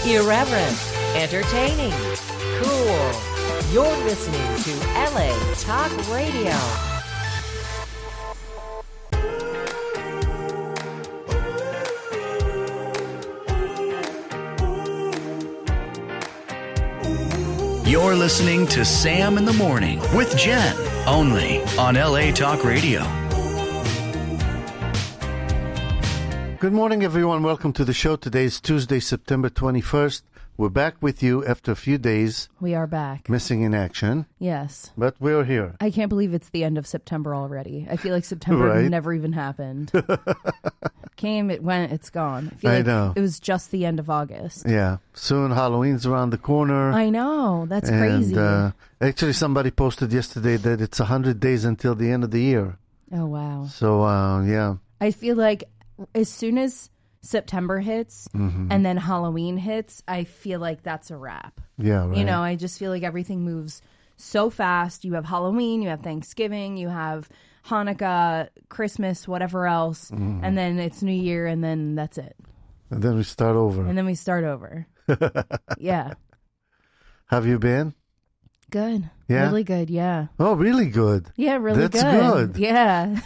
Irreverent, entertaining, cool. You're listening to LA Talk Radio. You're listening to Sam in the Morning with Jen, only on LA Talk Radio. Good morning, everyone. Welcome to the show. Today is Tuesday, September 21st. We're back with you after a few days. We are back. Missing in action. Yes. But we're here. I can't believe it's the end of September already. I feel like September never even happened. It came, it went, it's gone. I know. It was just the end of August. Yeah. Soon Halloween's around the corner. I know. That's crazy. Actually, somebody posted yesterday that it's 100 days until the end of the year. Oh, wow. So, yeah. I feel like as soon as September hits and then Halloween hits, I feel like that's a wrap. Yeah, right. You know, I just feel like everything moves so fast. You have Halloween, you have Thanksgiving, you have Hanukkah, Christmas, whatever else, and then it's New Year, and then that's it. And then we start over. Yeah. Have you been? Good. Yeah? Really good, yeah. Oh, really good. Yeah, really That's good. Yeah.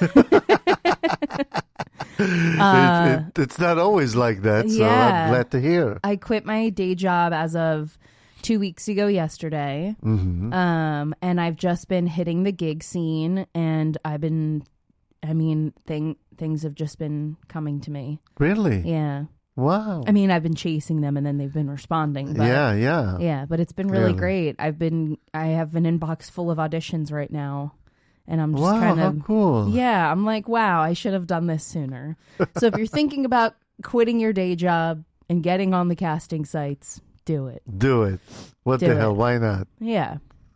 It's not always like that, so yeah. I'm glad to hear. I quit my day job as of 2 weeks ago yesterday, and I've just been hitting the gig scene, and things have just been coming to me. Really? Yeah. Wow. I mean, I've been chasing them, and then they've been responding. But, yeah. Yeah, but it's been really great. I have an inbox full of auditions right now. And I'm just how cool. Yeah, I'm like, wow, I should have done this sooner. So if you're thinking about quitting your day job and getting on the casting sites, do it. Do it. What the hell? Why not? Yeah.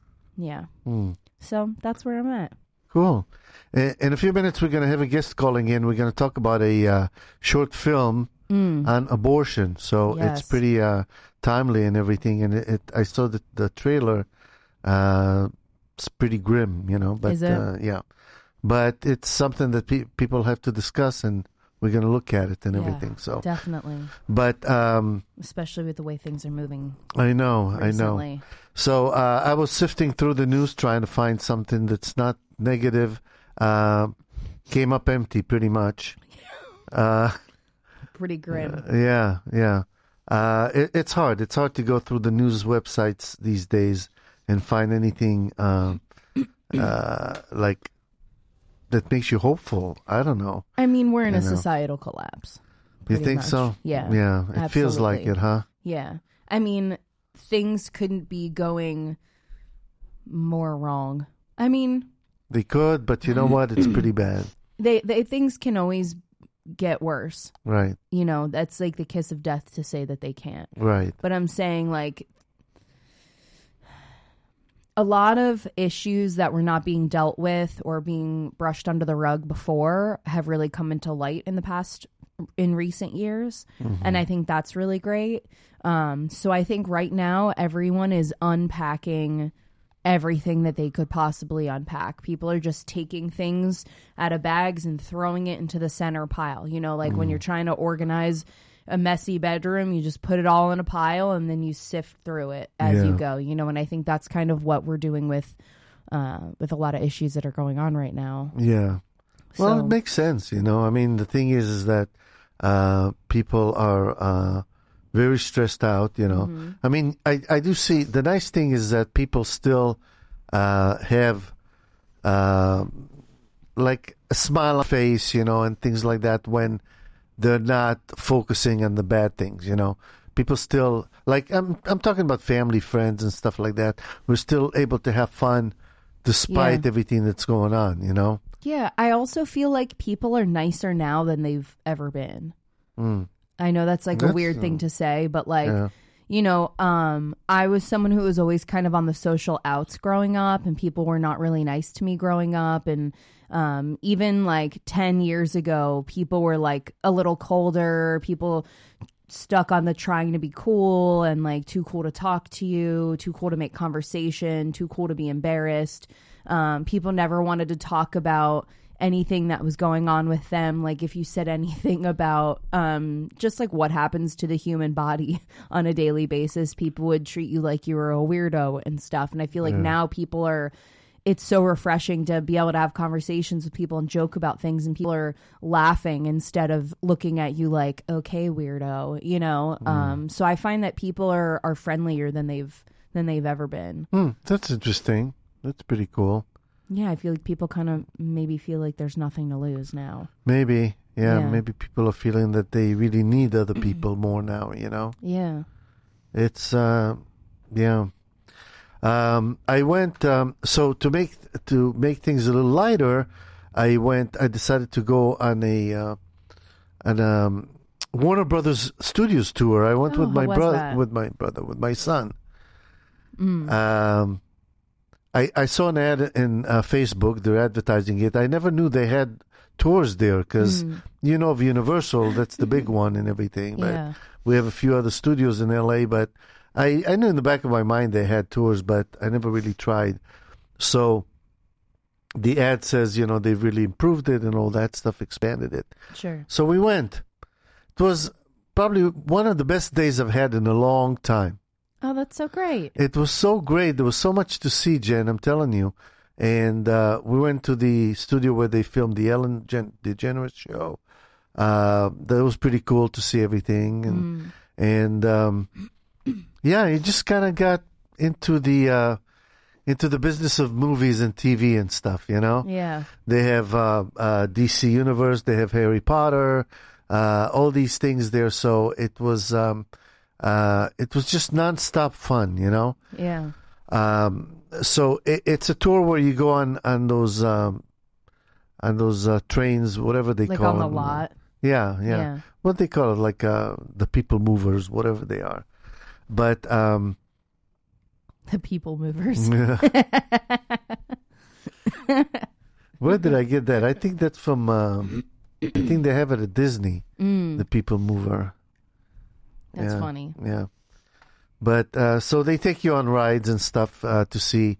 So that's where I'm at. Cool. In a few minutes, we're going to have a guest calling in. We're going to talk about a short film on abortion. So it's pretty timely and everything. And I saw the trailer. It's pretty grim, you know. But is it? yeah. But it's something that people have to discuss, and we're going to look at it and everything. So definitely. But especially with the way things are moving. I know. Recently. So I was sifting through the news trying to find something that's not negative. Came up empty, pretty much. Pretty grim. Yeah. It's hard. It's hard to go through the news websites these days and find anything like that makes you hopeful. I don't know. I mean, we're in a societal collapse. You think much. so? Yeah. Yeah. It absolutely. feels like it, huh? Yeah. I mean, things couldn't be going more wrong. I mean, they could, but you know what? It's pretty bad. They things can always get worse. Right. You know, that's like the kiss of death to say that they can't. Right. But I'm saying, like, a lot of issues that were not being dealt with or being brushed under the rug before have really come into light in recent years. And I think that's really great. So I think right now everyone is unpacking everything that they could possibly unpack. People are just taking things out of bags and throwing it into the center pile. You know, like when you're trying to organize a messy bedroom, you just put it all in a pile and then you sift through it as you go, you know. And I think that's kind of what we're doing with a lot of issues that are going on right now. Yeah. Well, it makes sense, you know. I mean, the thing is that people are very stressed out, you know. I mean, I do see, the nice thing is that people still have like a smile on their face, you know, and things like that when they're not focusing on the bad things, you know. People still, like, I'm talking about family, friends, and stuff like that. We're still able to have fun despite everything that's going on, you know. Yeah, I also feel like people are nicer now than they've ever been. I know that's a weird thing to say, but like, you know, I was someone who was always kind of on the social outs growing up, and people were not really nice to me growing up. And even like 10 years ago, people were like a little colder. People stuck on the trying to be cool and like too cool to talk to you, too cool to make conversation, too cool to be embarrassed. People never wanted to talk about anything that was going on with them. Like if you said anything about just like what happens to the human body on a daily basis, people would treat you like you were a weirdo and stuff. And I feel like now people are, it's so refreshing to be able to have conversations with people and joke about things, and people are laughing instead of looking at you like, okay, weirdo, you know? So I find that people are friendlier than they've ever been. That's interesting. That's pretty cool. Yeah, I feel like people kind of maybe feel like there's nothing to lose now. Maybe, yeah. Maybe people are feeling that they really need other people more now, you know? Yeah. It's, yeah. I went, so to make things a little lighter, I decided to go on a Warner Brothers Studios tour. I went with my my son. I saw an ad in Facebook. They're advertising it. I never knew they had tours there because, you know, of Universal, that's the big one and everything. But we have a few other studios in LA, but I knew in the back of my mind they had tours, but I never really tried. So the ad says, you know, they've really improved it and all that stuff, expanded it. Sure. So we went. It was probably one of the best days I've had in a long time. Oh, that's so great. It was so great. There was so much to see, Jen, I'm telling you. And we went to the studio where they filmed the Ellen DeGeneres show. That was pretty cool to see everything. And yeah, you just kind of got into the business of movies and TV and stuff, you know? Yeah. They have DC Universe. They have Harry Potter, all these things there. So it was just nonstop fun, you know? Yeah. So it's a tour where you go on those trains, whatever they like call them. on the lot. Yeah. What they call it, like the people movers, whatever they are. But the people movers. Where did I get that? I think that's from. I think they have it at Disney. The people mover. That's funny. Yeah, but so they take you on rides and stuff to see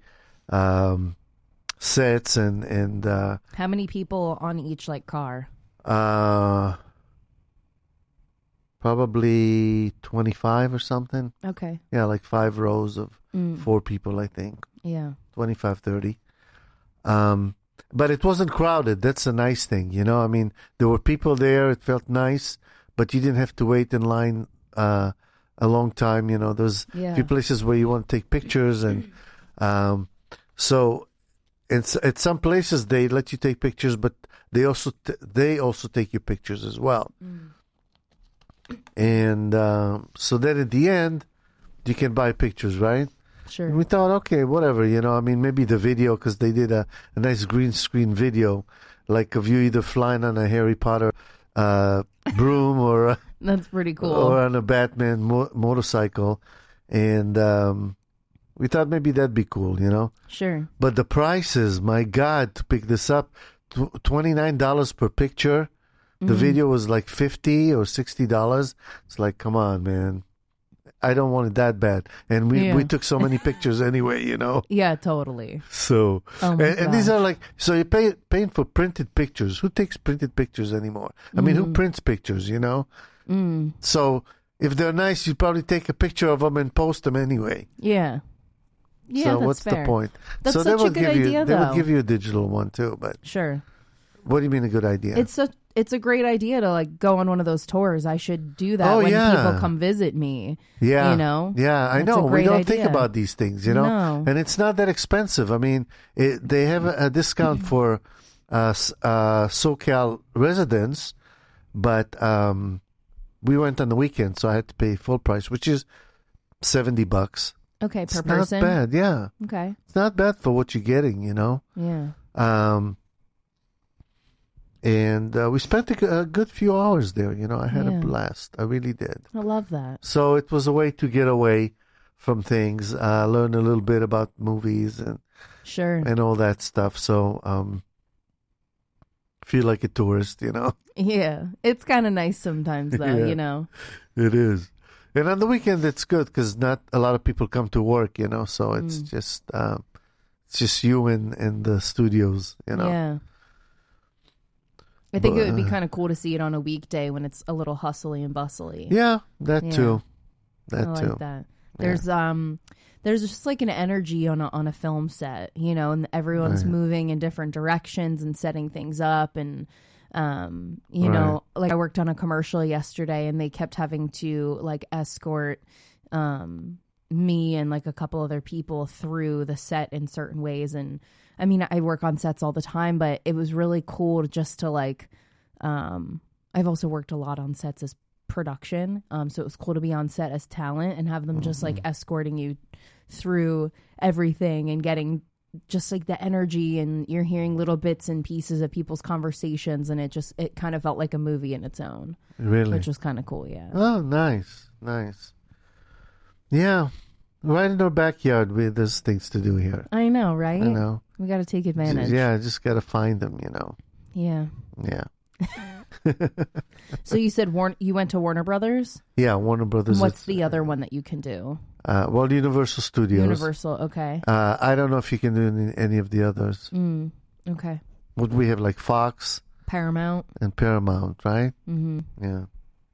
sets and. How many people on each like car? Probably 25 or something. Okay. Yeah, like 5 rows of 4 people, I think. Yeah. 25, 30. But it wasn't crowded. That's a nice thing, you know? I mean, there were people there. It felt nice, but you didn't have to wait in line a long time, you know? There's a few places where you want to take pictures. And so at some places, they let you take pictures, but they also take your pictures as well. And so then at the end, you can buy pictures, right? Sure. And we thought, okay, whatever, you know. I mean, maybe the video, because they did a nice green screen video, like of you either flying on a Harry Potter broom or that's pretty cool, or on a Batman motorcycle. And we thought maybe that'd be cool, you know. Sure. But the prices, my God, to pick this up, $29 per picture. The video was like $50 or $60. It's like, come on, man. I don't want it that bad. And we took so many pictures anyway, you know. Yeah, totally. So, and these are like, so you're paying for printed pictures. Who takes printed pictures anymore? I mean, who prints pictures, you know? So if they're nice, you probably take a picture of them and post them anyway. Yeah. Yeah, so that's what's fair. the point? That's so such a good idea, They though. would give you a digital one too, but sure. What do you mean a good idea? It's a great idea to like go on one of those tours. I should do that when people come visit me. Yeah. You know? Yeah, I know. We don't think about these things, you know? No. And it's not that expensive. I mean, they have a discount for SoCal residents, but we went on the weekend, so I had to pay full price, which is $70. Okay, per it's person? Not bad, yeah. Okay. It's not bad for what you're getting, you know? Yeah. And we spent a good few hours there, you know. I had a blast. I really did. I love that. So it was a way to get away from things, learn a little bit about movies and sure and all that stuff. So feel like a tourist, you know. Yeah, it's kind of nice sometimes, though. You know, it is. And on the weekend, it's good because not a lot of people come to work, you know. So it's just you in the studios, you know. Yeah. I think it would be kind of cool to see it on a weekday when it's a little hustly and bustly. Yeah, that too. That I too. like that. There's just like an energy on a film set, and everyone's moving in different directions and setting things up, and like I worked on a commercial yesterday, and they kept having to like escort me and like a couple other people through the set in certain ways. And I mean, I work on sets all the time, but it was really cool just to like, I've also worked a lot on sets as production. So it was cool to be on set as talent and have them just like escorting you through everything and getting just like the energy, and you're hearing little bits and pieces of people's conversations, and it kind of felt like a movie in its own. Really? Which was kind of cool, yeah. Oh, nice. Yeah. Right in our backyard, there's things to do here. I know, right? I know. We got to take advantage. Yeah, just got to find them, Yeah. Yeah. So you said you went to Warner Brothers? Yeah, Warner Brothers. What's the other one that you can do? Well, Universal Studios. Universal, okay. I don't know if you can do any of the others. Okay. What we have, like Fox, Paramount, and Paramount, right? Mm-hmm. Yeah.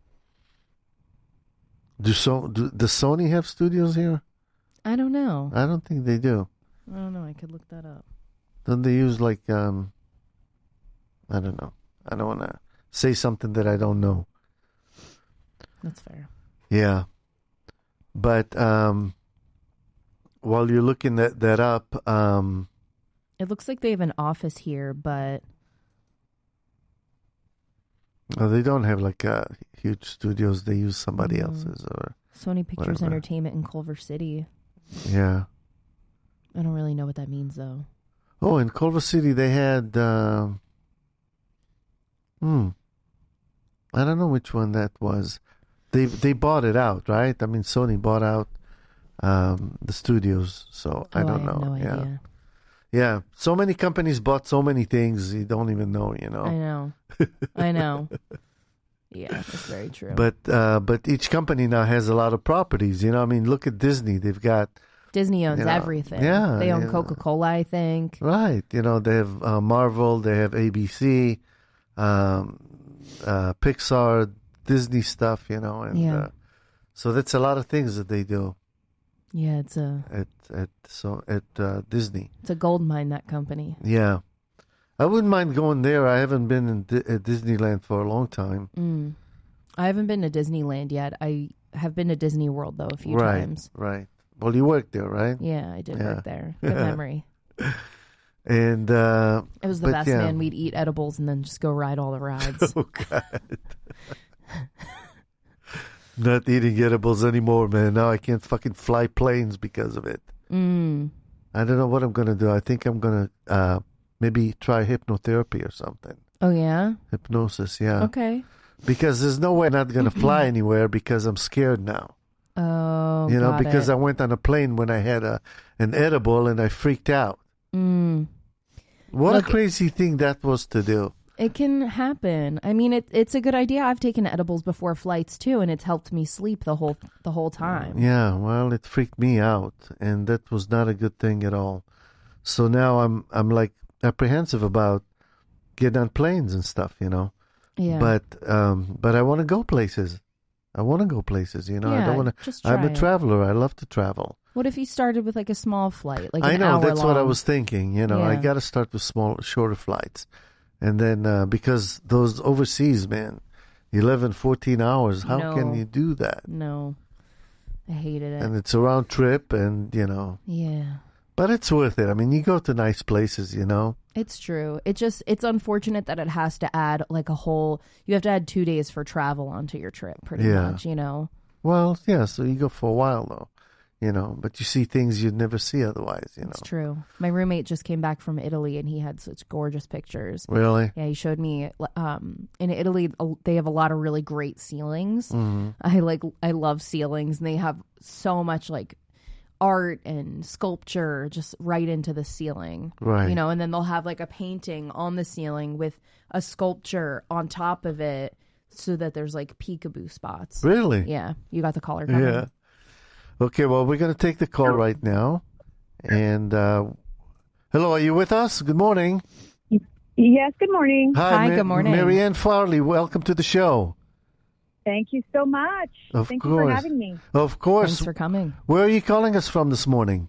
Does Sony have studios here? I don't know. I don't think they do. I don't know. I could look that up. Don't they use like I don't know. I don't want to say something that I don't know. That's fair. Yeah. But while you're looking that up, it looks like they have an office here, but they don't have like huge studios. They use somebody else's or Sony Pictures whatever. Entertainment in Culver City. Yeah. I don't really know what that means though. Oh, in Culver City they had I don't know which one that was. They bought it out, right? I mean, Sony bought out the studios, so I don't know. No idea. Yeah. So many companies bought so many things you don't even know. I know. Yeah, that's very true. But each company now has a lot of properties. I mean, look at Disney. They've got Disney owns everything. Yeah, they own Coca-Cola, I think. Right. They have Marvel. They have ABC, Pixar, Disney stuff. And so that's a lot of things that they do. Yeah, it's at Disney. It's a gold mine, that company. Yeah, I wouldn't mind going there. I haven't been at Disneyland for a long time. I haven't been to Disneyland yet. I have been to Disney World though a few times. Right. Well, you worked there, right? Yeah, I did work there. Good memory. And it was the best, man. We'd eat edibles and then just go ride all the rides. Oh God. Not eating edibles anymore, man. Now I can't fucking fly planes because of it. I don't know what I'm going to do. I think I'm going to maybe try hypnotherapy or something. Oh, yeah? Hypnosis, yeah. Okay. Because there's no way I'm not going to fly anywhere because I'm scared now. Oh, because I went on a plane when I had an edible and I freaked out. What a crazy thing that was to do. It can happen. I mean, it's a good idea. I've taken edibles before flights too, and it's helped me sleep the whole time. Yeah, well, it freaked me out, and that was not a good thing at all. So now I'm like apprehensive about getting on planes and stuff, Yeah. But I want to go places. I want to go places, I don't want to. I'm a traveler. I love to travel. What if you started with like a small flight, like I an know hour that's long? what I was thinking. I got to start with shorter flights. And then because those overseas, man, 11, 14 hours, how can you do that? No, I hated it. And it's a round trip and, Yeah. But it's worth it. I mean, you go to nice places, It's true. It's unfortunate that it has to add like you have to add 2 days for travel onto your trip pretty much, Well, yeah, so you go for a while though. But you see things you'd never see otherwise, It's true. My roommate just came back from Italy and he had such gorgeous pictures. Really? Yeah, he showed me in Italy they have a lot of really great ceilings. Mm-hmm. I love ceilings, and they have so much like art and sculpture just right into the ceiling. Right. And then they'll have like a painting on the ceiling with a sculpture on top of it so that there's like peekaboo spots. Really? Yeah. You got the caller coming. Yeah. Okay, well, we're going to take the call right now. And hello, are you with us? Good morning. Yes, good morning. Hi, good morning. Marianne Farley, welcome to the show. Thank you so much. Thank you for having me. Of course. Thanks for coming. Where are you calling us from this morning?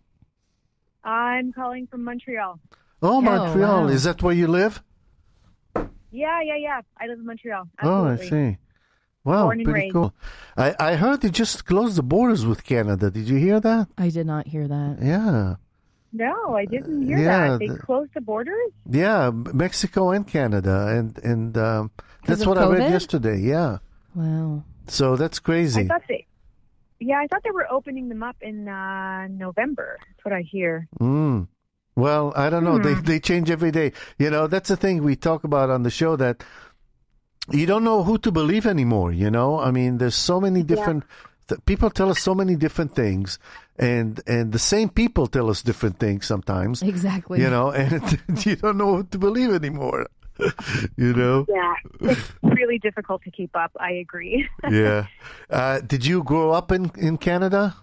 I'm calling from Montreal. Oh, Montreal. wow. Is that where you live? Yeah. I live in Montreal. Oh, Absolutely. I see. Wow, Born and pretty raised. cool. I heard they just closed the borders with Canada. Did you hear that? I did not hear that. Yeah. No, I didn't hear Yeah, that. They closed the borders? Yeah, Mexico and Canada. And that's of what I read COVID? yesterday. Yeah. Wow. So that's crazy. I thought they were opening them up in November. That's what I hear. Well, I don't know. They change every day. You know, that's the thing we talk about on the show, that you don't know who to believe anymore, you know? I mean, there's so many different people tell us so many different things, and the same people tell us different things sometimes. Exactly. You know, and you don't know what to believe anymore. You know? Yeah, it's really difficult to keep up. I agree. Yeah. Did you grow up in Canada?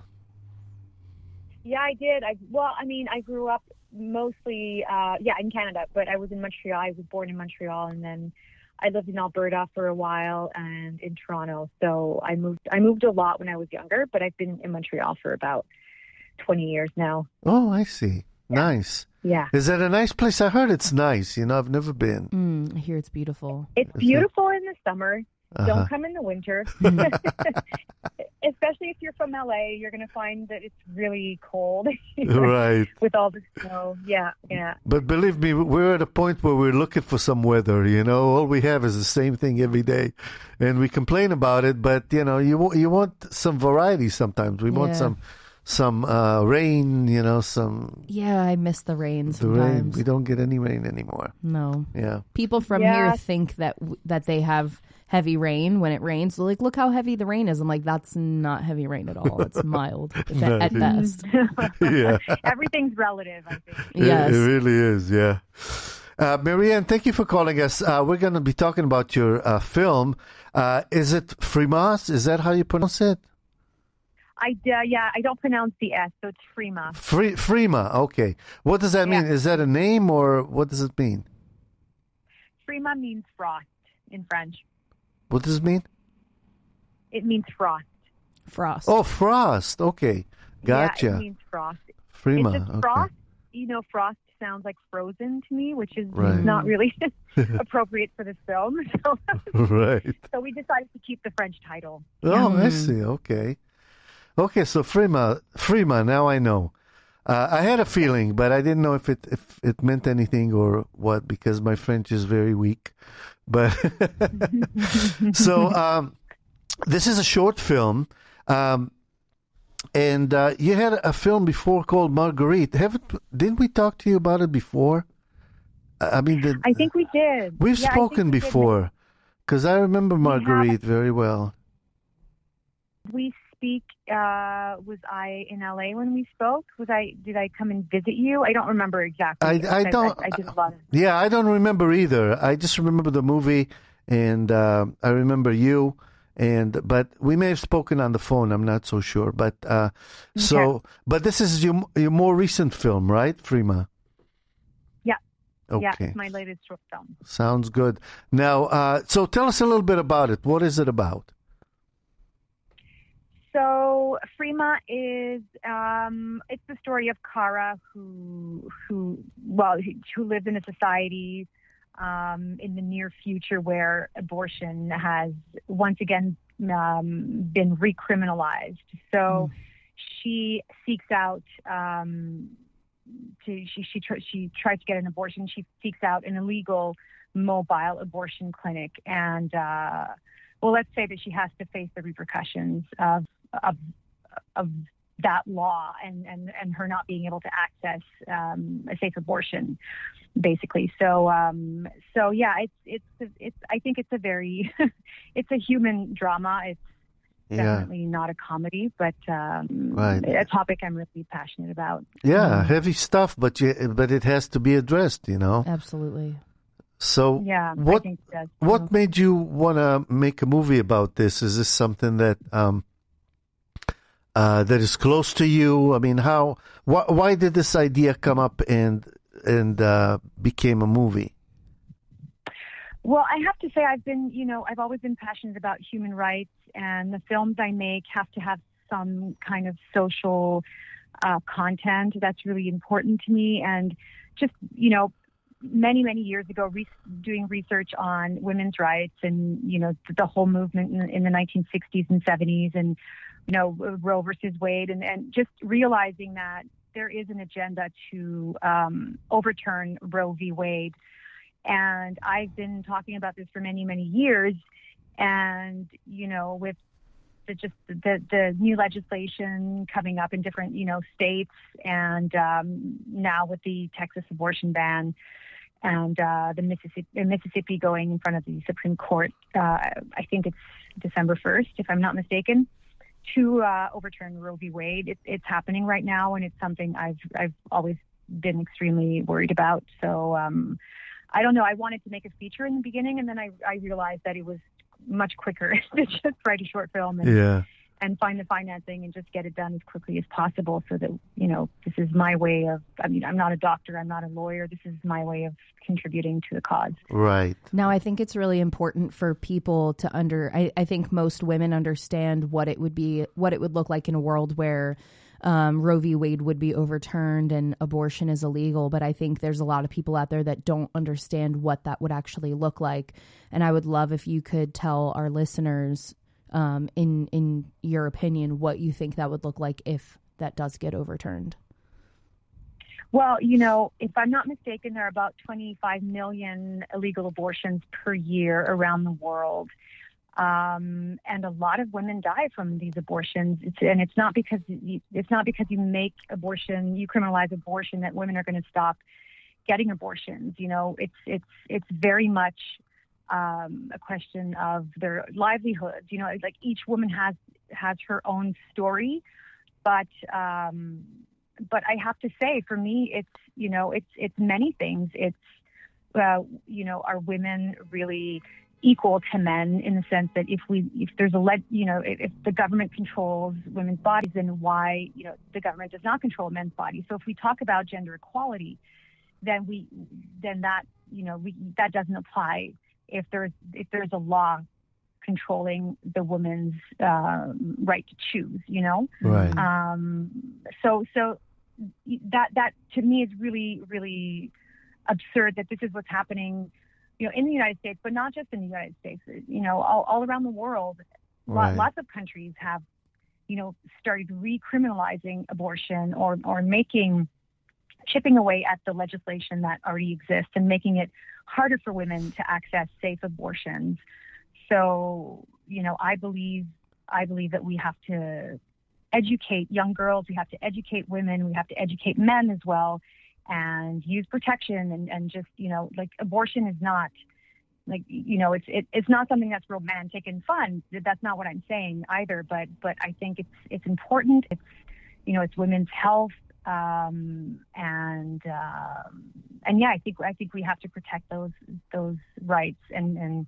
Yeah, I did. I grew up mostly, in Canada, but I was in Montreal. I was born in Montreal, and then I lived in Alberta for a while and in Toronto. So I moved a lot when I was younger, but I've been in Montreal for about 20 years now. Oh, I see. Nice. Yeah. Is that a nice place? I heard it's nice. You know, I've never been. I hear it's beautiful. It's beautiful in the summer. Don't come in the winter. Especially if you're from LA, you're going to find that it's really cold. Right. With all the snow. Yeah. But believe me, we're at a point where we're looking for some weather, you know. All we have is the same thing every day. And we complain about it, but, you know, you want some variety sometimes. We want some rain, you know, some... Yeah, I miss the rain The sometimes. rain. We don't get any rain anymore. No. Yeah. People from here think that they have heavy rain when it rains. They're like, look how heavy the rain is. I'm like, that's not heavy rain at all. It's mild at best. Yeah. Everything's relative, I think. Yes. It really is, yeah. Marianne, thank you for calling us. We're going to be talking about your film. Is it Frimas? Is that how you pronounce it? I don't pronounce the S, so it's Frima. Frima, okay. What does that mean? Is that a name, or what does it mean? Frima means frost in French. What does it mean? It means frost. Frost. Oh, frost. Okay. Gotcha. Yeah, it means frost. Frima. It's just frost. You know, frost sounds like frozen to me, which is Right. not really appropriate for this film. So, Right. so we decided to keep the French title. Oh, I see. Okay. Okay, so Frima, now I know. I had a feeling, but I didn't know if it meant anything or what, because my French is very weak. But so this is a short film, and you had a film before called Marguerite. Didn't we talk to you about it before? I mean, I think we did. We've Yeah, I think spoken we did. before, because I remember Marguerite very well. We speak. Was I in LA when we spoke? Did I come and visit you? I don't remember exactly. I don't. I did a lot of. Yeah, I don't remember either. I just remember the movie, and I remember you. But we may have spoken on the phone. I'm not so sure. But but this is your more recent film, right, Frima? Yeah. Okay. Yeah, it's my latest short film. Sounds good. Now, so tell us a little bit about it. What is it about? So Frima is it's the story of Kara, who lives in a society in the near future where abortion has once again been recriminalized. So she seeks out she tries to get an abortion. She seeks out an illegal mobile abortion clinic, and let's say that she has to face the repercussions of that law and her not being able to access a safe abortion, basically. So yeah, it's I think it's a very it's a human drama. It's definitely not a comedy, but a topic I'm really passionate about. Yeah, heavy stuff, but it has to be addressed, you know. Absolutely. So yeah, what I think it does. What made you want to make a movie about this? Is this something that that is close to you? I mean, why did this idea come up and became a movie? Well, I have to say I've always been passionate about human rights, and the films I make have to have some kind of social content that's really important to me. And just, many, many years ago, doing research on women's rights and, the whole movement in the 1960s and 70s and, Roe versus Wade, and just realizing that there is an agenda to overturn Roe v. Wade. And I've been talking about this for many, many years. And, with the new legislation coming up in different, states, and now with the Texas abortion ban and the Mississippi going in front of the Supreme Court, I think it's December 1st, if I'm not mistaken, to overturn Roe v. Wade. It's happening right now, and it's something I've always been extremely worried about. So I don't know. I wanted to make a feature in the beginning, and then I realized that it was much quicker to just write a short film and find the financing and just get it done as quickly as possible, so that, this is my way of, I'm not a doctor, I'm not a lawyer. This is my way of contributing to the cause. Right. Now, I think it's really important for people to I think most women understand what it would look like in a world where Roe v. Wade would be overturned and abortion is illegal. But I think there's a lot of people out there that don't understand what that would actually look like. And I would love if you could tell our listeners, in your opinion, what you think that would look like if that does get overturned. Well, if I'm not mistaken, there are about 25 million illegal abortions per year around the world. And a lot of women die from these abortions. It's not because you make abortion, you criminalize abortion, that women are going to stop getting abortions. It's very much a question of their livelihoods. Like each woman has her own story, but I have to say, for me, it's many things. It's are women really equal to men, in the sense that if the government controls women's bodies, then why the government does not control men's bodies? So if we talk about gender equality, then that doesn't apply if there's a law controlling the woman's right to choose. Right. So that to me is really, really absurd that this is what's happening, in the United States, but not just in the United States, all around the world. Right. Lots of countries have, started recriminalizing abortion or chipping away at the legislation that already exists and making it harder for women to access safe abortions. So, I believe that we have to educate young girls, we have to educate women, we have to educate men as well, and use protection and just, abortion is not it's not something that's romantic and fun. That's not what I'm saying either, but I think it's important. It's women's health. And yeah, I think we have to protect those rights and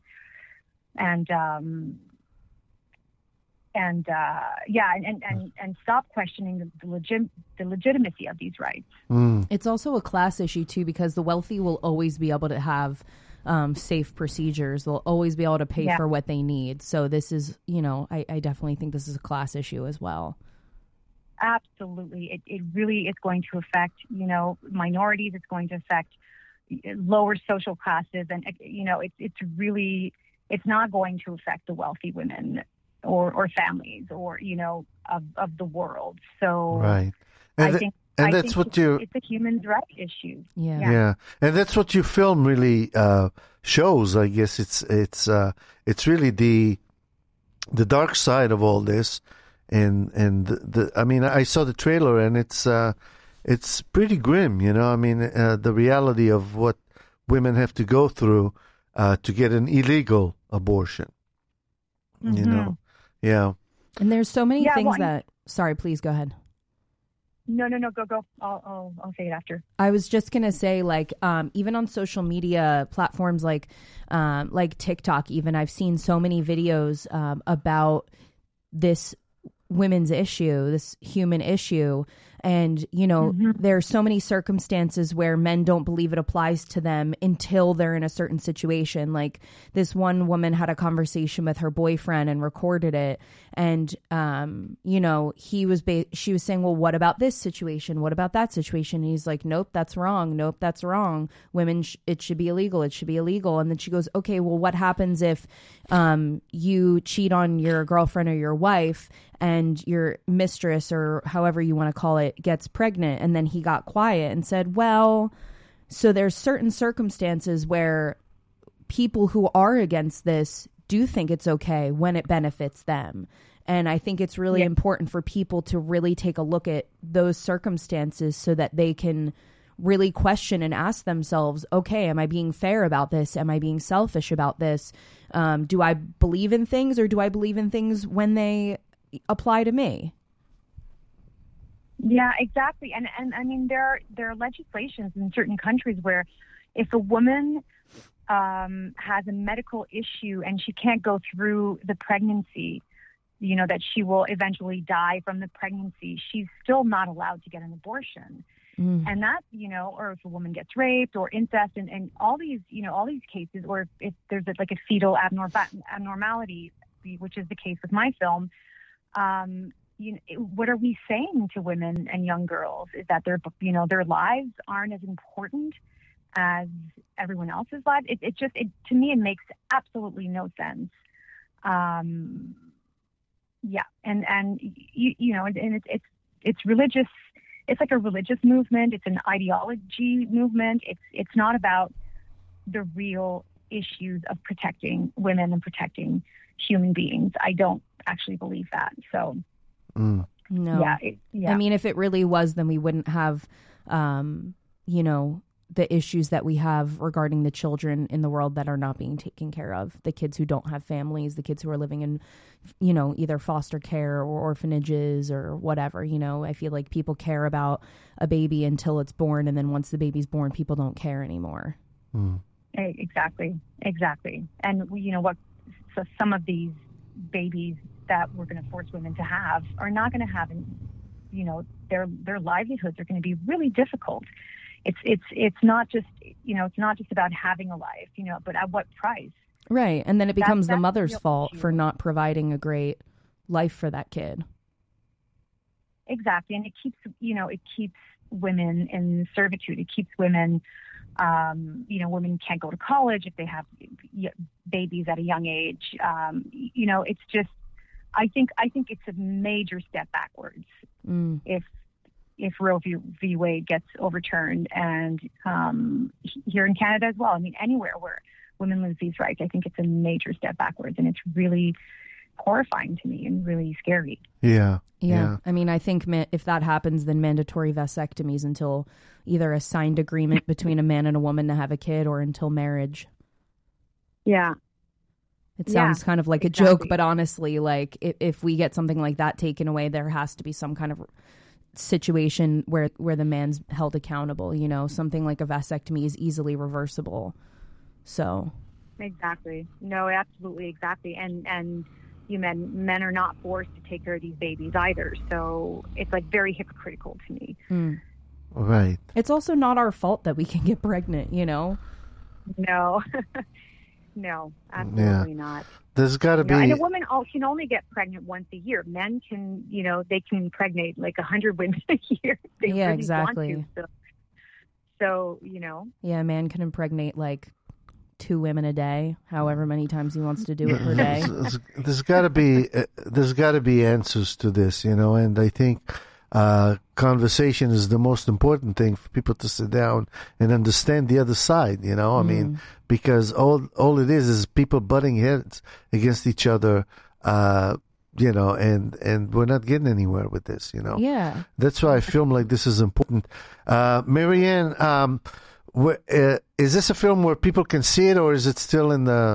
stop questioning the legitimacy of these rights. It's also a class issue too, because the wealthy will always be able to have safe procedures. They'll always be able to pay for what they need. So this is, I definitely think this is a class issue as well. Absolutely. It really is going to affect, minorities. It's going to affect lower social classes. And, it's not going to affect the wealthy women or families or, of the world. So right. it's a human rights issue. Yeah. And that's what your film really shows. I guess it's really the dark side of all this. And I saw the trailer, and it's pretty grim, the reality of what women have to go through to get an illegal abortion, Yeah. And there's so many things sorry, please go ahead. No, go. I'll say it after. I was just going to say, even on social media platforms like TikTok, even I've seen so many videos about this women's issue, this human issue, And, there are so many circumstances where men don't believe it applies to them until they're in a certain situation. Like this one woman had a conversation with her boyfriend and recorded it. And, she was saying, well, what about this situation? What about that situation? And he's like, nope, that's wrong. Nope, that's wrong. Women, it should be illegal. It should be illegal. And then she goes, okay, well, what happens if you cheat on your girlfriend or your wife and your mistress, or however you want to call it, gets pregnant? And then he got quiet and said, well, so there's certain circumstances where people who are against this do think it's okay when it benefits them. And I think it's really important for people to really take a look at those circumstances so that they can really question and ask themselves, okay, am I being fair about this? Am I being selfish about this? Do I believe in things, or do I believe in things when they apply to me? Yeah, exactly. And I mean, there are legislations in certain countries where if a woman has a medical issue and she can't go through the pregnancy, that she will eventually die from the pregnancy, she's still not allowed to get an abortion. And that, or if a woman gets raped or incest and all these cases, or if there's a fetal abnormality, which is the case with my film, what are we saying to women and young girls? Is that their lives aren't as important as everyone else's lives? To me, it makes absolutely no sense. It's religious. It's like a religious movement. It's an ideology movement. It's not about the real issues of protecting women and protecting human beings. I don't actually believe that. So, no. Yeah. I mean, if it really was, then we wouldn't have, the issues that we have regarding the children in the world that are not being taken care of, the kids who don't have families, the kids who are living in, either foster care or orphanages or whatever. I feel like people care about a baby until it's born, and then once the baby's born, people don't care anymore. Exactly. And so some of these babies that we're going to force women to have are not going to have, their livelihoods are going to be really difficult. It's not just about having a life, but at what price? Right. And then it becomes the mother's fault for not providing a great life for that kid. Exactly. And it keeps women in servitude. It keeps women, women can't go to college if they have babies at a young age. It's just, I think it's a major step backwards if Roe v. Wade gets overturned, and here in Canada as well. I mean, anywhere where women lose these rights, I think it's a major step backwards, and it's really horrifying to me and really scary. Yeah. I mean, I think if that happens, then mandatory vasectomies until either a signed agreement between a man and a woman to have a kid, or until marriage. Yeah. It sounds kind of like a joke, but honestly, like if we get something like that taken away, there has to be some kind of situation where the man's held accountable. Something like a vasectomy is easily reversible. So exactly. No, absolutely. Exactly. And men are not forced to take care of these babies either. So it's like very hypocritical to me. Right. It's also not our fault that we can get pregnant, No. No, absolutely not. There's got to be. And a woman can only get pregnant once a year. Men can, they can impregnate like 100 women a year. If they really exactly. Want to. So, Yeah, a man can impregnate like 2 women a day, however many times he wants to do it per day. There's got to be answers to this, and I think conversation is the most important thing for people to sit down and understand the other side, I mean, because all it is people butting heads against each other, and we're not getting anywhere with this, Yeah. That's why I feel like this is important. Marianne, is this a film where people can see it, or is it still in the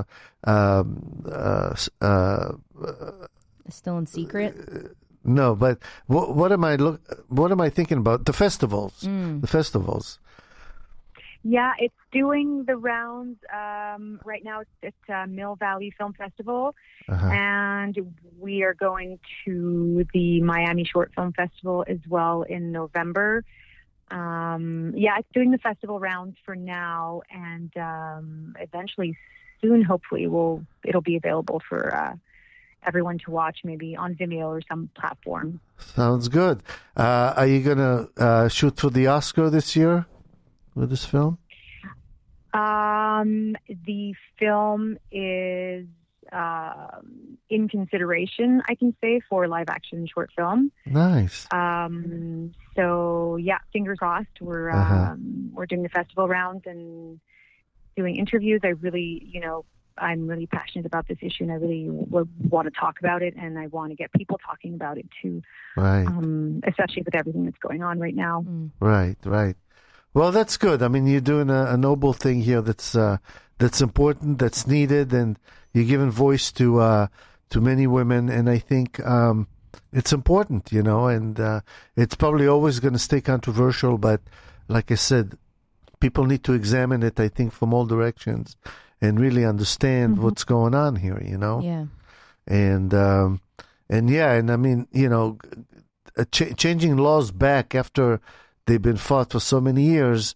still in secret? No, but what am I thinking about? The festivals. The festivals. Yeah, it's doing the rounds. Right now it's at Mill Valley Film Festival, and we are going to the Miami Short Film Festival as well in November. It's doing the festival rounds for now, and eventually, soon, hopefully, it'll be available for everyone to watch, maybe on Vimeo or some platform. Sounds good. Are you gonna shoot for the Oscar this year with this film? The film is in consideration, I can say, for live action short film. Nice. So yeah, fingers crossed. We're doing the festival rounds and doing interviews. I'm really passionate about this issue, and I really want to talk about it, and I want to get people talking about it too. Right. Especially with everything that's going on right now. Right. Well, that's good. I mean, you're doing a noble thing here that's important, that's needed, and you're giving voice to many women, and I think it's important, and it's probably always going to stay controversial, but like I said, people need to examine it, I think, from all directions and really understand what's going on here, Yeah. And I mean, changing laws back after they've been fought for so many years,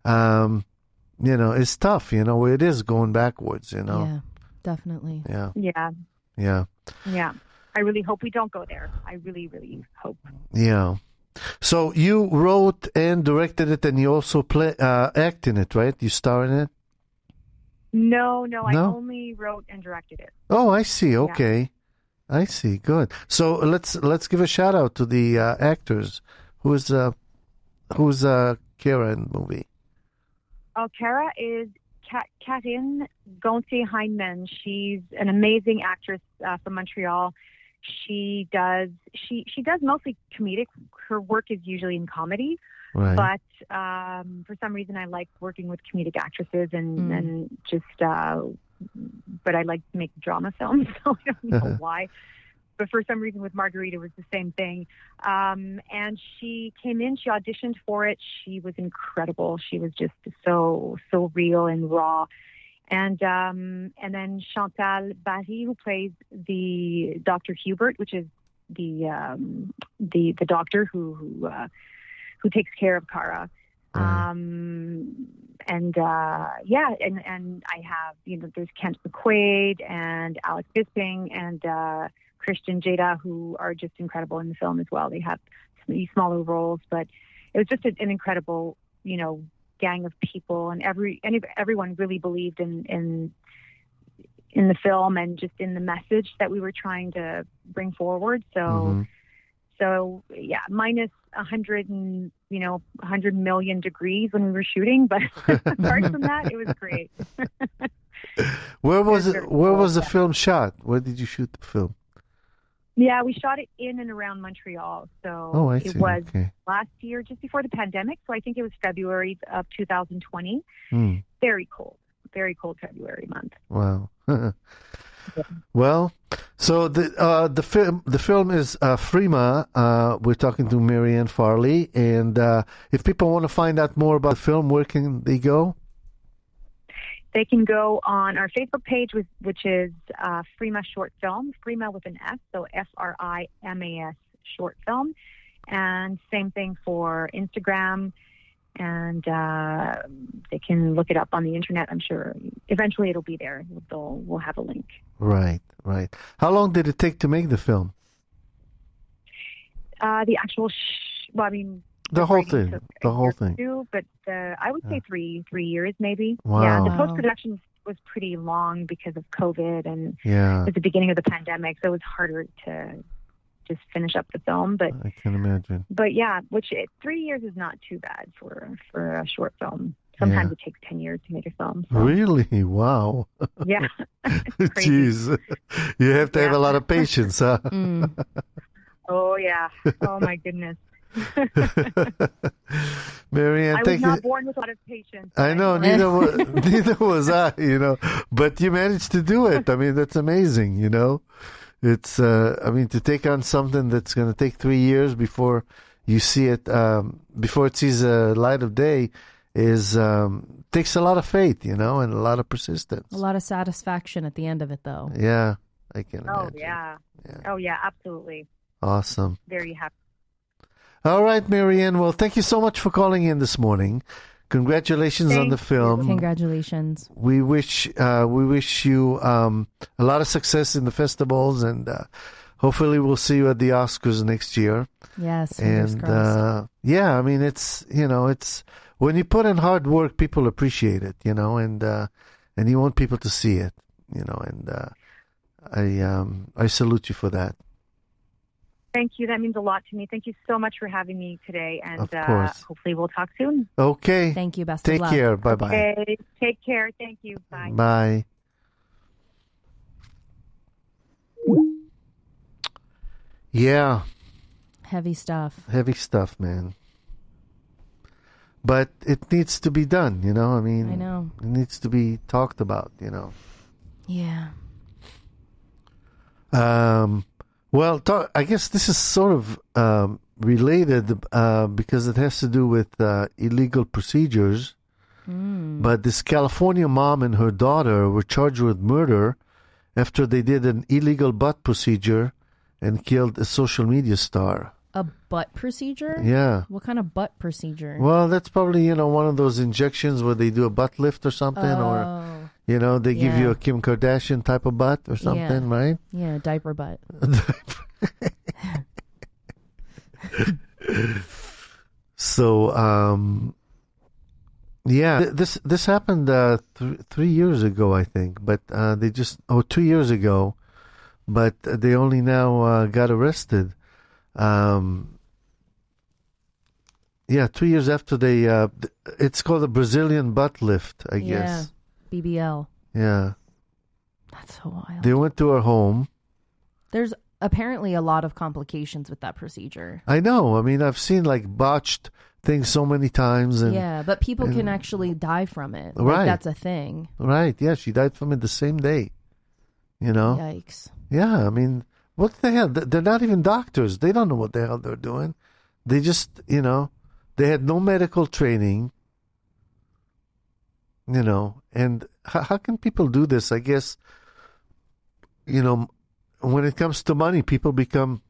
it's tough, where it is going backwards, Yeah, definitely. Yeah. I really hope we don't go there. I really, really hope. Yeah. So you wrote and directed it, and you also act in it, right? You star in it? No, I only wrote and directed it. Oh, I see. Okay. Yeah. I see. Good. So let's give a shout out to the actors. Who's Kara in the movie? Oh, Kara is Karine Gontier-Heinemann. She's an amazing actress from Montreal. She does mostly comedic. Her work is usually in comedy, right. But for some reason I like working with comedic actresses and just. But I like to make drama films, so I don't know why. But for some reason with Margarita it was the same thing. And she came in, she auditioned for it. She was incredible. She was just so real and raw. And then Chantal Barry, who plays the Dr. Hubert, which is the doctor who takes care of Kara. Right. And I have, there's Kent McQuaid and Alex Bisping and Christian Jada, who are just incredible in the film as well. They have these smaller roles, but it was just an incredible, gang of people, and everyone really believed in the film and just in the message that we were trying to bring forward. So yeah, minus 100 million degrees when we were shooting, but apart from that, it was great. Where was it? Where was the film shot? Where did you shoot the film? Yeah, we shot it in and around Montreal. So it was last year, just before the pandemic. So I think it was February of 2020. Very cold February month. Wow. Well, so the film is Frima. We're talking to Marianne Farley, and if people want to find out more about the film, where can they go? They can go on our Facebook page, which is Frima Short Film, Frima with an S, so Frimas Short Film, and same thing for Instagram. And they can look it up on the internet. I'm sure eventually it'll be there. We'll have a link. Right. How long did it take to make the film? The actual, the whole thing. But I would say three years maybe. Wow. Yeah, the post-production was pretty long because of COVID and at the beginning of the pandemic, so it was harder to just finish up the film. But I can imagine. But yeah, 3 years is not too bad for a short film. Sometimes it takes 10 years to make a film. So. Really? Wow. Yeah. Jeez. You have to have a lot of patience, huh? Oh, yeah. Oh, my goodness. Marianne, I was not born with a lot of patience. I know, neither was I, But you managed to do it. I mean, that's amazing, It's, to take on something that's going to take 3 years before you see it, before it sees the light of day, is takes a lot of faith, and a lot of persistence. A lot of satisfaction at the end of it, though. Yeah, I can Oh, imagine. yeah. Yeah. Oh, yeah, absolutely. Awesome. Very happy. All right, Marianne. Well, thank you so much for calling in this morning. Congratulations on the Thank film. Congratulations. We wish you a lot of success in the festivals, and hopefully we'll see you at the Oscars next year. Yes, fingers And crossed. yeah, I mean, it's when you put in hard work, people appreciate it, and you want people to see it, and I salute you for that. Thank you. That means a lot to me. Thank you so much for having me today. And Of course. hopefully we'll talk soon. Okay. Thank you. Best of Take luck. care. Bye bye. Okay. Take care. Thank you. Bye. Bye. Yeah, Heavy stuff. heavy stuff, man. But it needs to be done, I mean, I know. it needs to be talked about, Yeah. Well, I guess this is sort of related because it has to do with illegal procedures. But this California mom and her daughter were charged with murder after they did an illegal butt procedure and killed a social media star. A butt procedure? Yeah. What kind of butt procedure? Well, that's probably, one of those injections where they do a butt lift or something, or, Oh, they give you Yeah. a Kim Kardashian type of butt or something, right? yeah, diaper butt. So, yeah, this happened 3 years ago, I think, but they 2 years ago, but they only now got arrested. Yeah, 2 years after they, it's called a Brazilian butt lift, I guess. Yeah, BBL. Yeah. That's so wild. They went to her home. There's apparently a lot of complications with that procedure. I know. I mean, I've seen like botched things so many times. And, Yeah, but people can actually die from it. Right. Like, that's a thing. Right. Yeah, she died from it the same day. Yikes. Yeah, I mean, what the hell? They're not even doctors. They don't know what the hell they're doing. They just, they had no medical training, and how can people do this? I guess, when it comes to money, people become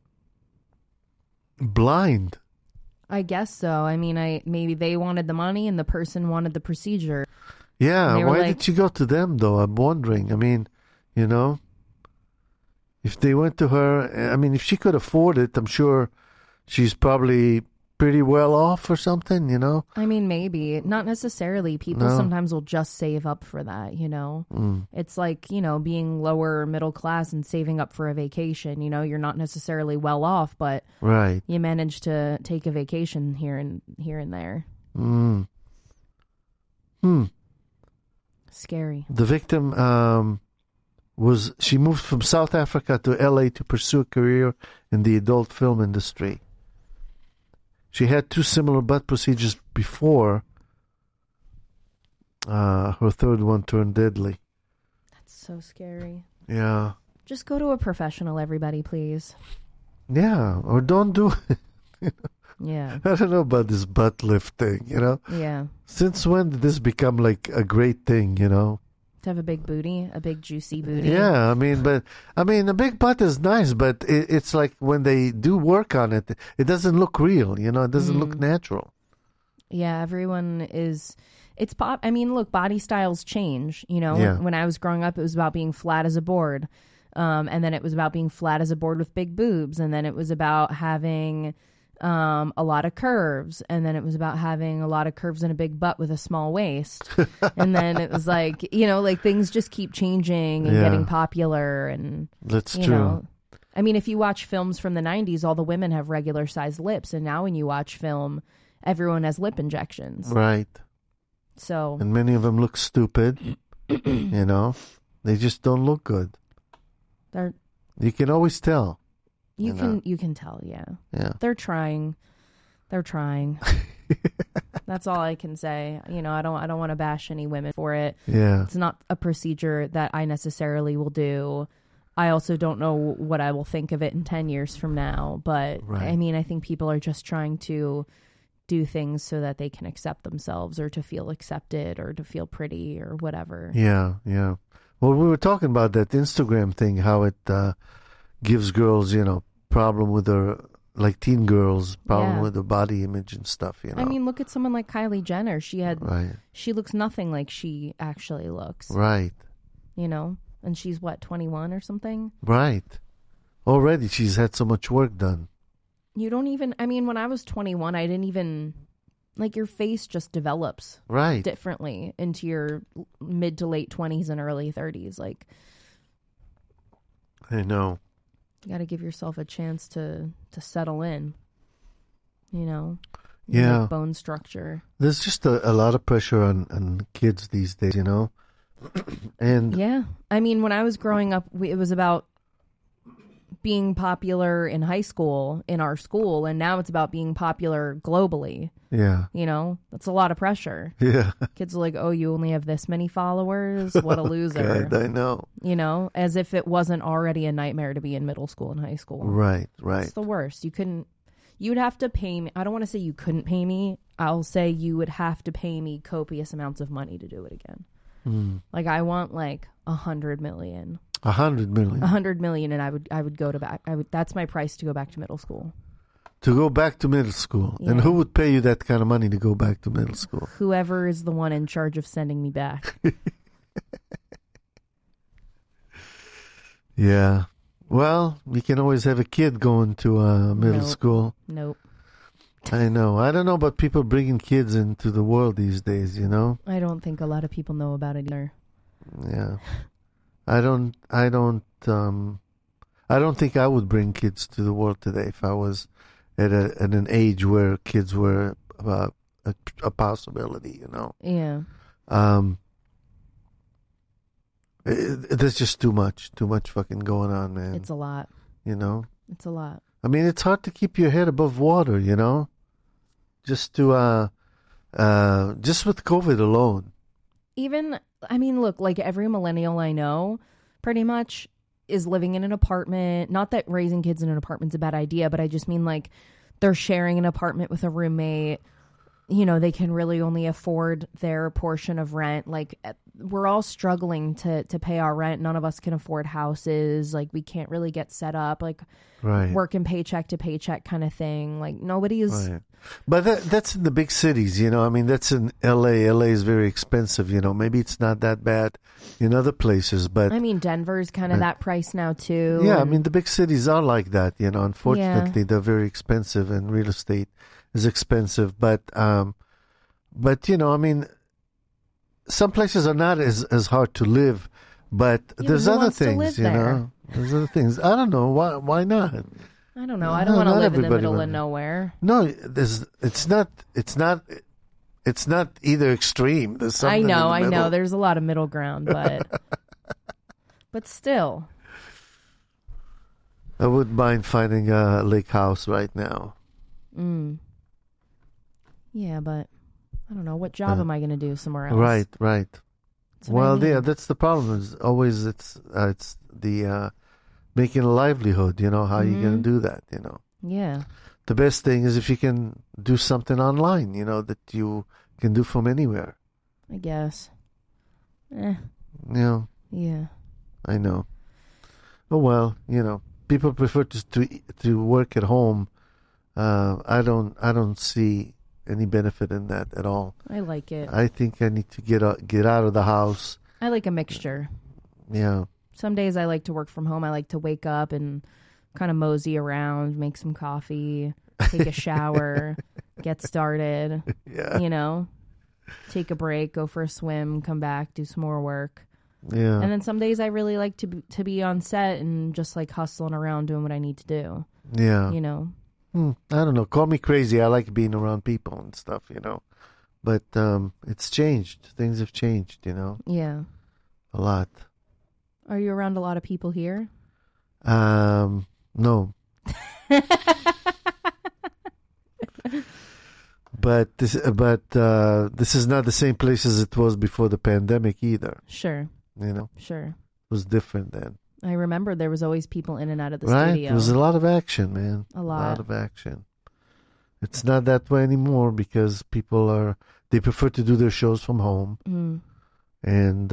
blind. I guess so. I mean, maybe they wanted the money and the person wanted the procedure. Yeah, They were why like- did she go to them, though? I'm wondering. I mean, if they went to her, I mean, if she could afford it, I'm sure she's probably pretty well off or something, I mean, maybe. Not necessarily. People No. sometimes will just save up for that, It's like, being lower middle class and saving up for a vacation. You're not necessarily well off, but Right. you manage to take a vacation here and there. Scary. The victim she moved from South Africa to LA to pursue a career in the adult film industry. She had 2 similar butt procedures before her third one turned deadly. That's so scary. Yeah. Just go to a professional, everybody, please. Yeah, or don't do it. Yeah. I don't know about this butt lift thing, Yeah. Since when did this become like a great thing, To have a big booty, a big juicy booty. Yeah, a big butt is nice, but it's like when they do work on it, it doesn't look real, it doesn't look natural. Yeah, everyone is. It's pop. I mean, look, body styles change. Yeah. When I was growing up, it was about being flat as a board, and then it was about being flat as a board with big boobs, and then it was about having a lot of curves, and then it was about having a lot of curves and a big butt with a small waist, and then it was like like things just keep changing and Yeah. getting popular, and That's you true. know. I mean, if you watch films from the 90s, all the women have regular sized lips, and now when you watch film, everyone has lip injections. Right. So And many of them look stupid, They just don't look good. they're You can always tell. you know. can tell, yeah. Yeah. They're trying. That's all I can say. I don't want to bash any women for it. Yeah. It's not a procedure that I necessarily will do. I also don't know what I will think of it in 10 years from now, but Right. I mean, I think people are just trying to do things so that they can accept themselves or to feel accepted or to feel pretty or whatever. Yeah, yeah. Well, we were talking about that Instagram thing, how it gives girls, problem with their, like teen girls, problem with their body image and stuff, I mean, look at someone like Kylie Jenner. She looks nothing like she actually looks. Right. And she's what, 21 or something? Right. Already she's had so much work done. You don't even, when I was 21, I didn't even, your face just develops differently into your mid to late 20s and early 30s. I know. You got to give yourself a chance to settle in, Yeah. bone structure. There's just a lot of pressure on kids these days, And yeah. When I was growing up, it was about being popular in high school, in our school, and now it's about being popular globally. Yeah. That's a lot of pressure. Yeah. Kids are like, oh, you only have this many followers? What a loser. God, I know. As if it wasn't already a nightmare to be in middle school and high school. Right. It's the worst. You'd have to pay me. I don't want to say you couldn't pay me. I'll say you would have to pay me copious amounts of money to do it again. I want 100 million. 100 million. 100 million, and I would go to back. That's my price to go back to middle school. To go back to middle school. Yeah. And who would pay you that kind of money to go back to middle school? Whoever is the one in charge of sending me back. Yeah. Well, you can always have a kid going to middle school. Nope. I know. I don't know about people bringing kids into the world these days, I don't think a lot of people know about it either. Yeah. I don't think I would bring kids to the world today if I was at an age where kids were a possibility, Yeah. There's just too much fucking going on, man. It's a lot. It's a lot. It's hard to keep your head above water, just to just with COVID alone. Look, every millennial I know pretty much is living in an apartment. Not that raising kids in an apartment's a bad idea, but I just mean they're sharing an apartment with a roommate. They can really only afford their portion of rent. We're all struggling to pay our rent. None of us can afford houses. We can't really get set up. Right. Working paycheck to paycheck kind of thing. Nobody is. Right. But that's in the big cities, that's in LA. LA is very expensive, Maybe it's not that bad in other places, but Denver's kind of that price now too. Yeah, the big cities are like that, Unfortunately, they're very expensive, and real estate is expensive. But some places are not as hard to live, but there's other things, There's other things. I don't know why not. I don't know. I don't want to live in the middle of nowhere. No, it's not either extreme. There's something I know. There's a lot of middle ground, but but still. I wouldn't mind finding a lake house right now. Yeah, but I don't know. What job am I going to do somewhere else? Right. That's the problem. Is always it's the making a livelihood. How are you going to do that? Yeah. The best thing is if you can do something online. That you can do from anywhere. I guess. Yeah. I know. Oh well, people prefer to work at home. I don't see any benefit in that at all. I like it. I think I need to get out of the house. I like a mixture. Yeah. Some days I like to work from home. I like to wake up and kind of mosey around, make some coffee, take a shower, get started. Yeah. Take a break, go for a swim, come back, do some more work. Yeah. And then some days I really like to be on set and just hustling around doing what I need to do. Yeah. I don't know. Call me crazy. I like being around people and stuff, But it's changed. Things have changed, Yeah. A lot. Are you around a lot of people here? No. But this is not the same place as it was before the pandemic either. Sure. It Sure. was different then. I remember there was always people in and out of the right? studio. There was a lot of action, man. A lot of action. It's not that way anymore because they prefer to do their shows from home. And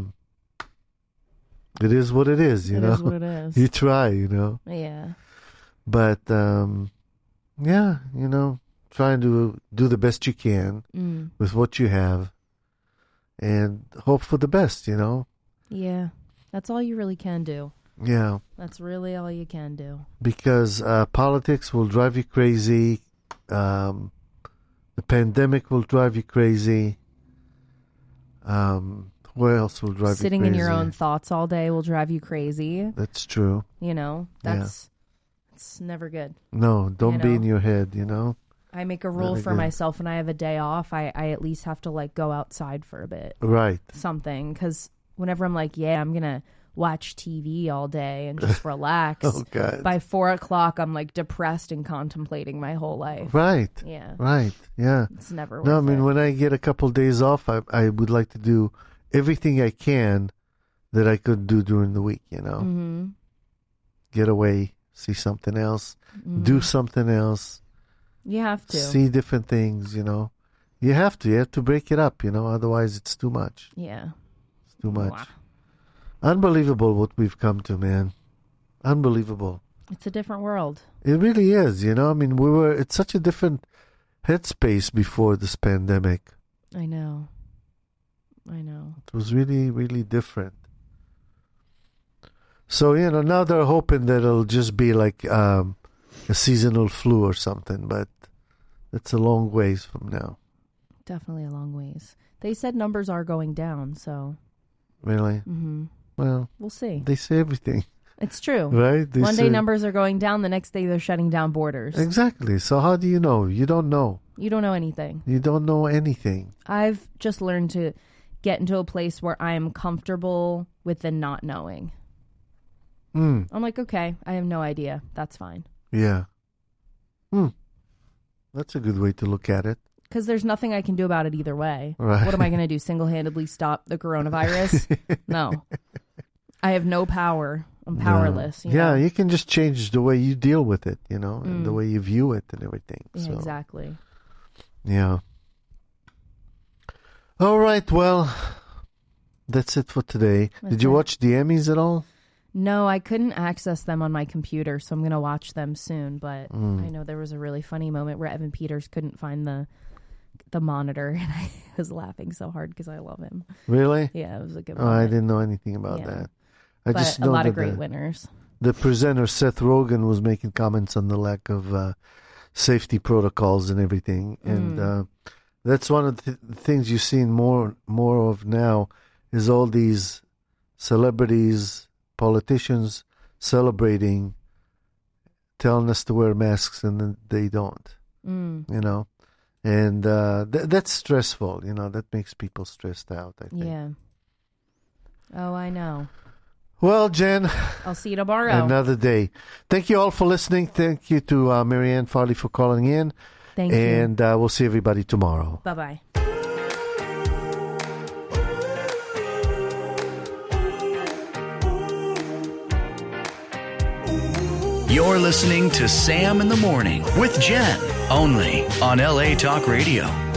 it is what it is, you know. It is what it is. You try, you know. Yeah. But, yeah, you know, trying to do the best you can with what you have and hope for the best, you know. Yeah. That's all you really can do. Yeah. That's really all you can do. Because politics will drive you crazy. The pandemic will drive you crazy. What else will drive you crazy? Sitting in your own thoughts all day will drive you crazy. That's true. You know, it's never good. No, don't be in your head, you know. I make a rule for myself when I have a day off. I at least have to like go outside for a bit. Right. Something. Because whenever I'm like, yeah, I'm going to watch TV all day and just relax. Oh, God. By 4:00, I'm like depressed and contemplating my whole life. Right. Yeah. Right. Yeah. It's never worth No, I mean, it. when I get a couple of days off, I would like to do everything I can that I could do during the week, you know. Mm-hmm. Get away, see something else, do something else. You have to. See different things, you know. You have to break it up, you know. Otherwise, it's too much. Yeah. It's too much. Wow. Unbelievable what we've come to, man. Unbelievable. It's a different world. It really is, you know. I mean, it's such a different headspace before this pandemic. I know. It was really, really different. So, you know, now they're hoping that it'll just be like a seasonal flu or something, but it's a long ways from now. Definitely a long ways. They said numbers are going down, so. Really? Mm-hmm. Well, we'll see. They say everything. It's true. Right? One day numbers are going down, the next day they're shutting down borders. Exactly. So how do you know? You don't know. You don't know anything. You don't know anything. I've just learned to get into a place where I am comfortable with the not knowing. I'm like, okay, I have no idea. That's fine. Yeah. That's a good way to look at it. Because there's nothing I can do about it either way. Right. What am I going to do? Single-handedly stop the coronavirus? No. I have no power. I'm powerless. You know? You can just change the way you deal with it, you know, and the way you view it and everything. Yeah, so, exactly. Yeah. All right. Well, that's it for today. Did you watch the Emmys at all? No, I couldn't access them on my computer, so I'm going to watch them soon. But I know there was a really funny moment where Evan Peters couldn't find the monitor, and I was laughing so hard because I love him. Really? Yeah, it was a good Oh, moment. I didn't know anything about that. I just know a lot that of great winners. The presenter, Seth Rogen, was making comments on the lack of safety protocols and everything. And that's one of the things you're seeing more of now is all these celebrities, politicians celebrating, telling us to wear masks, and then they don't, you know. And that's stressful, you know. That makes people stressed out, I think. Yeah. Oh, I know. Well, Jen, I'll see you tomorrow. Another day. Thank you all for listening. Thank you to Marianne Farley for calling in. Thank you. And we'll see everybody tomorrow. Bye-bye. You're listening to Sam in the Morning with Jen, only on LA Talk Radio.